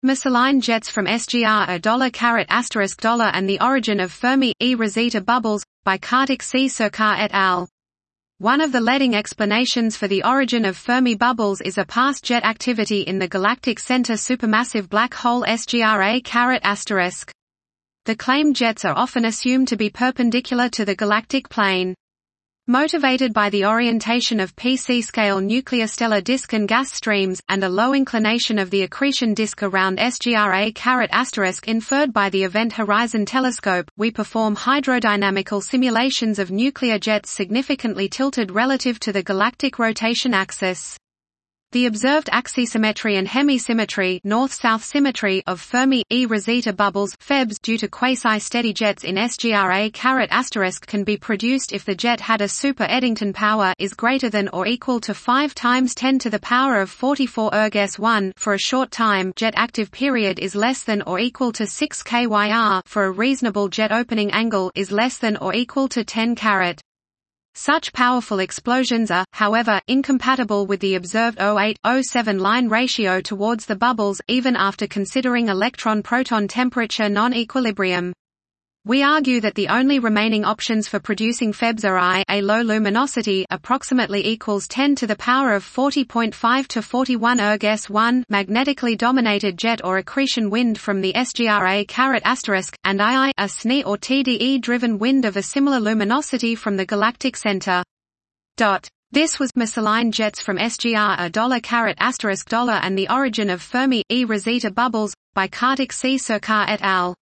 Misaligned jets from SGR $$ and the origin of Fermi E Rosetta bubbles, by Kartik C. Sarkar et al. One of the leading explanations for the origin of Fermi bubbles is a past jet activity in the galactic center supermassive black hole SGR A**. The claimed jets are often assumed to be perpendicular to the galactic plane. Motivated by the orientation of PC-scale nuclear stellar disk and gas streams, and a low inclination of the accretion disk around SGR A** inferred by the Event Horizon Telescope, we perform hydrodynamical simulations of nuclear jets significantly tilted relative to the galactic rotation axis. The observed axisymmetry and hemisymmetry north-south symmetry of Fermi E Rosetta bubbles (FEBs) due to quasi-steady jets in SGR A** can be produced if the jet had a super Eddington power is greater than or equal to 5 times 10 to the power of 44 erg-1 for a short time. Jet active period is less than or equal to 6 kyr for a reasonable jet opening angle is less than or equal to 10 carat. Such powerful explosions are, however, incompatible with the observed 0.8-0.7 line ratio towards the bubbles, even after considering electron-proton temperature non-equilibrium. We argue that the only remaining options for producing FEBs are a low luminosity approximately equals 10 to the power of 40.5 to 41 erg-1 magnetically dominated jet or accretion wind from the SGR A**, and a SNE or TDE-driven wind of a similar luminosity from the galactic center. This was Misaligned jets from SGR $$ and the origin of Fermi E Rosetta bubbles, by Kartik C. Sarkar et al.